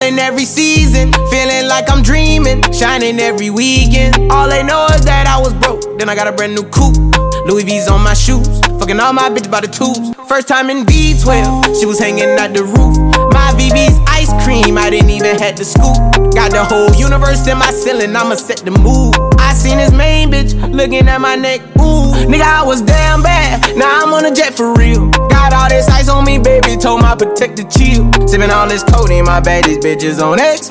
in every season, feeling like I'm dreaming, shining every weekend. All they know is that I was broke, then I got a brand new coupe. Louis V's on my shoes, fucking all my bitches by the tubes. First time in V12, she was hanging at the roof. My VV's ice cream, I didn't even have to scoop. Got the whole universe in my ceiling, I'ma set the mood. I seen this main bitch looking at my neck, ooh. Nigga, I was damn bad, now I'm on a jet for real. Got all this ice on me, baby, told my protector chill. Sippin' all this codeine, my bad, these bitches on X.